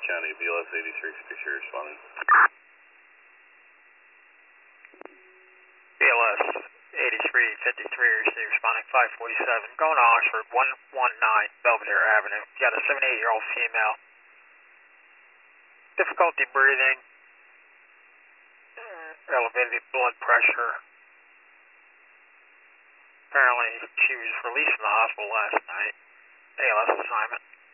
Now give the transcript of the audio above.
County, BLS 83, speak to your responding. BLS 8353, receive responding 547. Going to Oxford, 119 Belvedere Avenue. You got a 78-year-old female. Difficulty breathing. Elevated blood pressure. Apparently she was released from the hospital last night. ALS assignment.